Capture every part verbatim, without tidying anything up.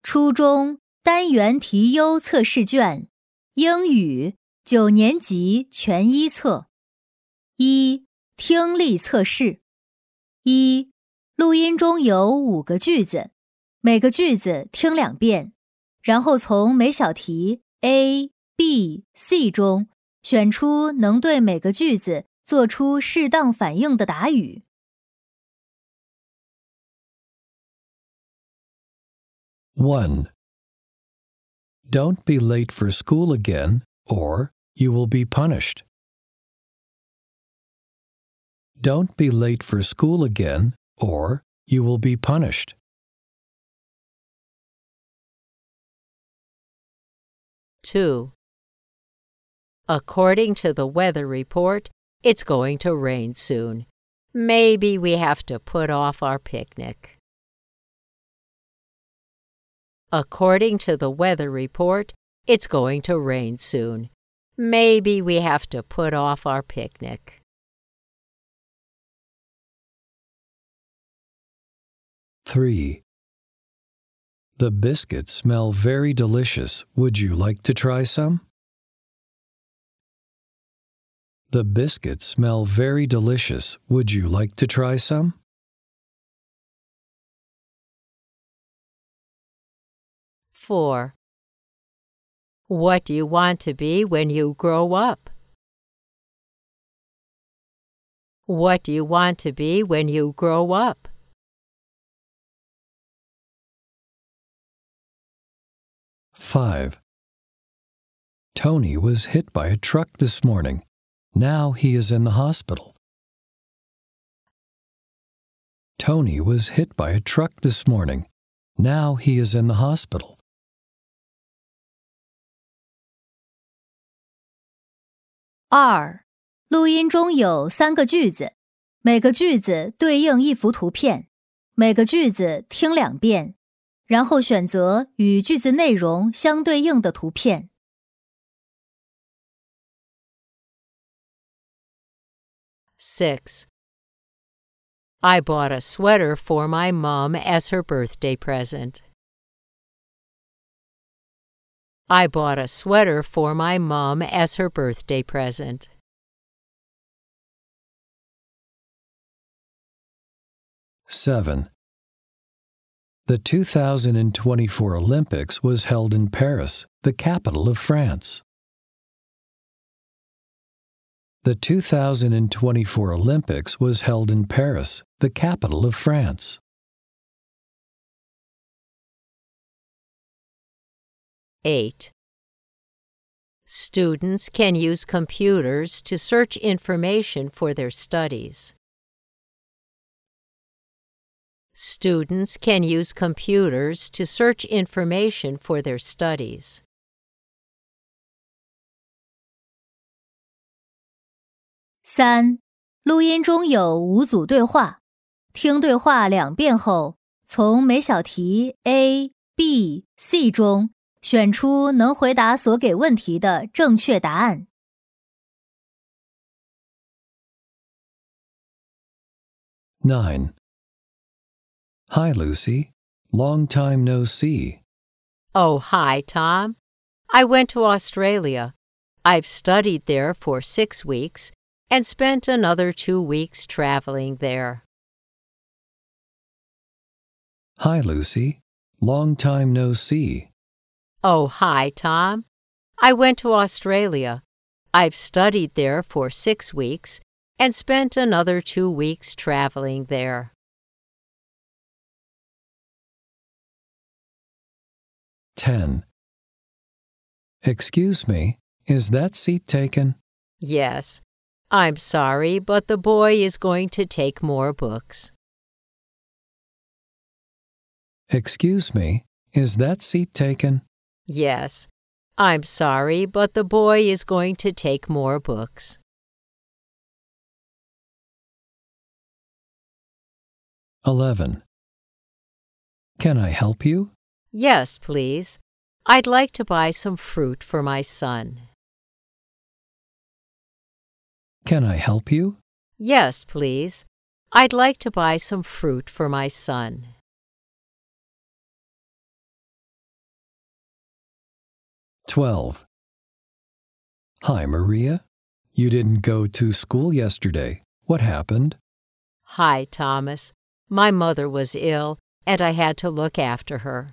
初中单元题优测试卷，英语九年级全一册。一、听力测试。一、录音中有五个句子，每个句子听两遍，然后从每小题 A、B、C 中选出能对每个句子做出适当反应的答语。 one. Don't be late for school again, or you will be punished. Don't be late for school again, or you will be punished. two. According to the weather report, it's going to rain soon. Maybe we have to put off our picnic. According to the weather report, it's going to rain soon. Maybe we have to put off our picnic. three. The biscuits smell very delicious. Would you like to try some? The biscuits smell very delicious. Would you like to try some? four. What do you want to be when you grow up? What do you want to be when you grow up? five. Tony was hit by a truck this morning. Now he is in the hospital. Tony was hit by a truck this morning. Now he is in the hospital. 二、录音中有三个句子，每个句子对应一幅图片，每个句子听两遍，然后选择与句子内容相对应的图片。 six. I bought a sweater for my mom as her birthday present. I bought a sweater for my mom as her birthday present. seven. The two thousand twenty-four Olympics was held in Paris, the capital of France. The two thousand twenty-four Olympics was held in Paris, the capital of France. eight. Students can use computers to search information for their studies. Students can use computers to search information for their studies. 三、录音中有五组对话，听对话两遍后，从每小题 A、B、C 中选出能回答所给问题的正确答案。 nine. Hi, Lucy. Long time no see. Oh, hi, Tom. I went to Australia. I've studied there for six weeks and spent another two weeks traveling there. Hi, Lucy. Long time no see. Oh, hi, Tom. I went to Australia. I've studied there for six weeks and spent another two weeks traveling there. ten. Excuse me, is that seat taken? Yes. I'm sorry, but the boy is going to take more books. Excuse me, is that seat taken? Yes. I'm sorry, but the boy is going to take more books. eleven. Can I help you? Yes, please. I'd like to buy some fruit for my son. Can I help you? Yes, please. I'd like to buy some fruit for my son. twelve. Hi, Maria. You didn't go to school yesterday. What happened? Hi, Thomas. My mother was ill, and I had to look after her.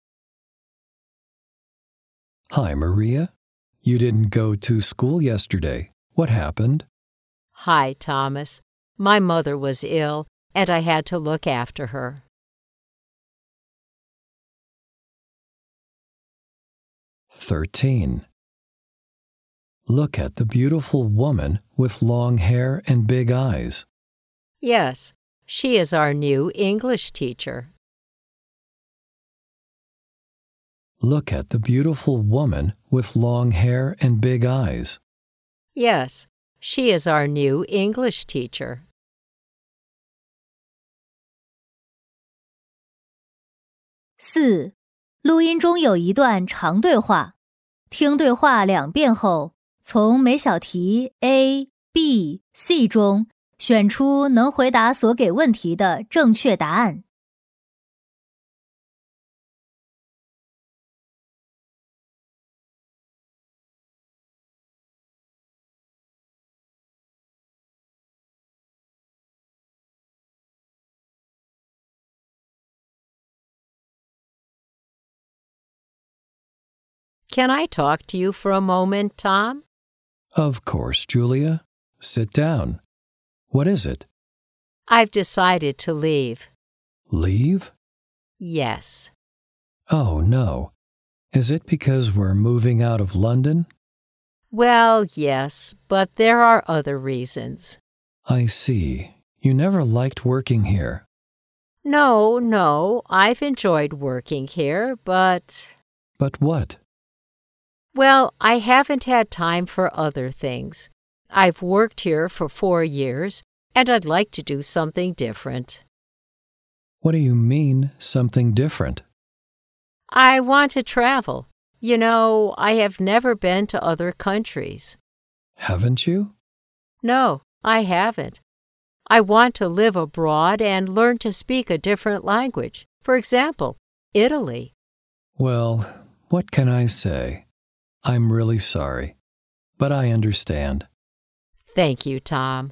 Hi, Maria. You didn't go to school yesterday. What happened? Hi, Thomas. My mother was ill, and I had to look after her. thirteen. Look at the beautiful woman with long hair and big eyes. Yes, she is our new English teacher. Look at the beautiful woman with long hair and big eyes. Yes, she is our new English teacher. 四、录音中有一段长对话，听对话两遍后，从每小题 A、B、C 中选出能回答所给问题的正确答案。 Can I talk to you for a moment, Tom? Of course, Julia. Sit down. What is it? I've decided to leave. Leave? Yes. Oh, no. Is it because we're moving out of London? Well, yes, but there are other reasons. I see. You never liked working here. No, no, I've enjoyed working here, but... But what? Well, I haven't had time for other things. I've worked here for four years, and I'd like to do something different. What do you mean, something different? I want to travel. You know, I have never been to other countries. Haven't you? No, I haven't. I want to live abroad and learn to speak a different language. For example, Italy. Well, what can I say? I'm really sorry, but I understand. Thank you, Tom.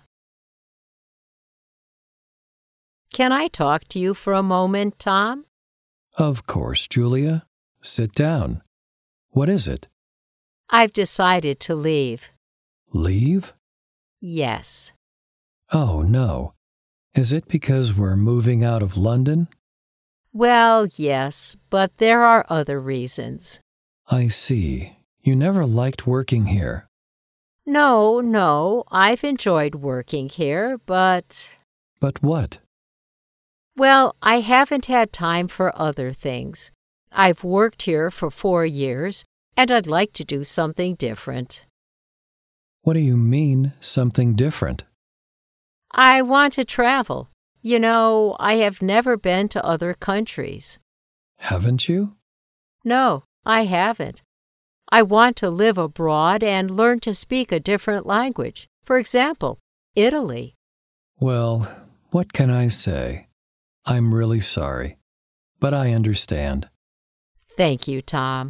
Can I talk to you for a moment, Tom? Of course, Julia. Sit down. What is it? I've decided to leave. Leave? Yes. Oh, no. Is it because we're moving out of London? Well, yes, but there are other reasons. I see. You never liked working here. No, no, I've enjoyed working here, but... But what? Well, I haven't had time for other things. I've worked here for four years, and I'd like to do something different. What do you mean, something different? I want to travel. You know, I have never been to other countries. Haven't you? No, I haven't. I want to live abroad and learn to speak a different language. For example, Italy. Well, what can I say? I'm really sorry, but I understand. Thank you, Tom. .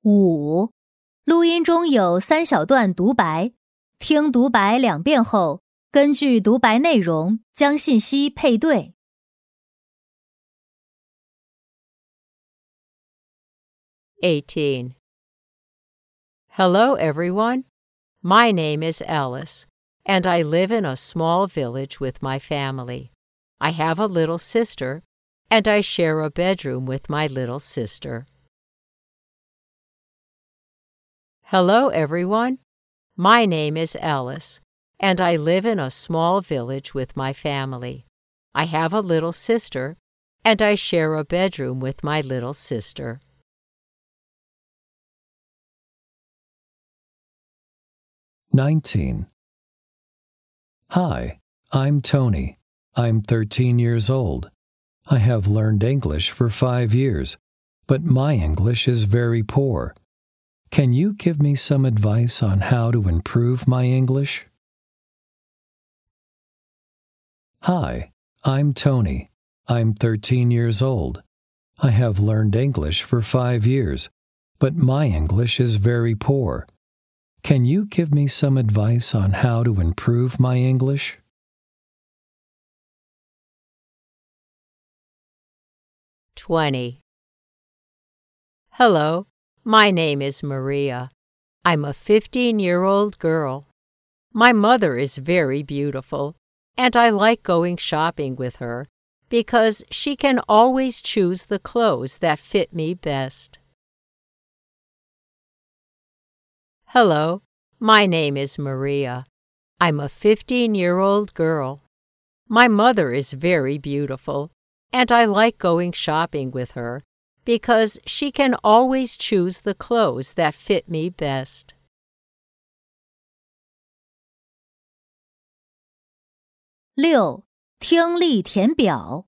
五、录音中有三小段独白，听独白两遍后，根据独白内容将信息配对。 eighteen. Hello, everyone. My name is Alice, and I live in a small village with my family. I have a little sister, and I share a bedroom with my little sister. Hello, everyone. My name is Alice, and I live in a small village with my family. I have a little sister, and I share a bedroom with my little sister. nineteen. Hi, I'm Tony. I'm thirteen years old. I have learned English for five years, but my English is very poor. Can you give me some advice on how to improve my English? Hi, I'm Tony. I'm thirteen years old. I have learned English for five years, but my English is very poor. Can you give me some advice on how to improve my English? twenty. Hello, my name is Maria. I'm a fifteen-year-old girl. My mother is very beautiful, and I like going shopping with her because she can always choose the clothes that fit me best. Hello, my name is Maria. I'm a fifteen-year-old girl. My mother is very beautiful, and I like going shopping with her because she can always choose the clothes that fit me best. 六、听力填表。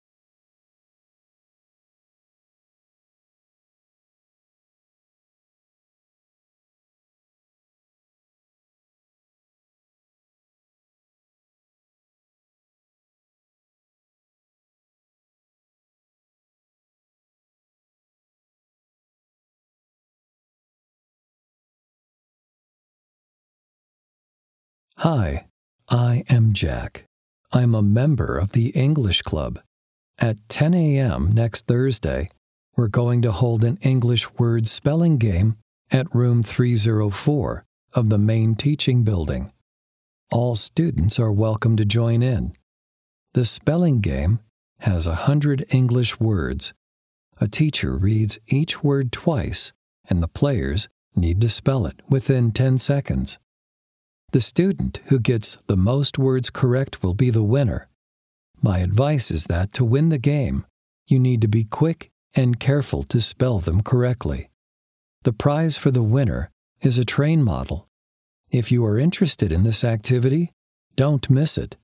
Hi, I am Jack. I'm a member of the English Club. At ten a.m. next Thursday, we're going to hold an English word spelling game at room three oh four of the main teaching building. All students are welcome to join in. The spelling game has a hundred English words. A teacher reads each word twice, and the players need to spell it within ten seconds. The student who gets the most words correct will be the winner. My advice is that to win the game, you need to be quick and careful to spell them correctly. The prize for the winner is a train model. If you are interested in this activity, don't miss it.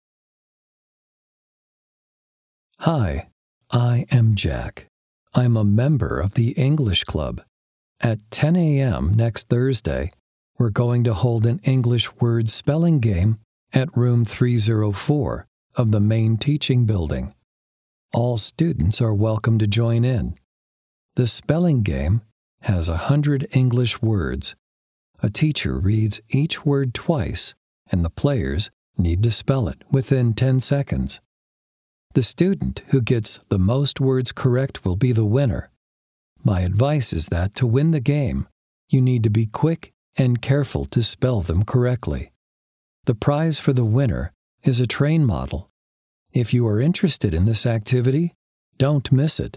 Hi, I am Jack. I'm a member of the English Club. At ten a.m. next Thursday, we're going to hold an English word spelling game at room three oh four of the main teaching building. All students are welcome to join in. The spelling game has a hundred English words. A teacher reads each word twice, and the players need to spell it within ten seconds. The student who gets the most words correct will be the winner. My advice is that to win the game, you need to be quick and careful to spell them correctly. The prize for the winner is a train model. If you are interested in this activity, don't miss it.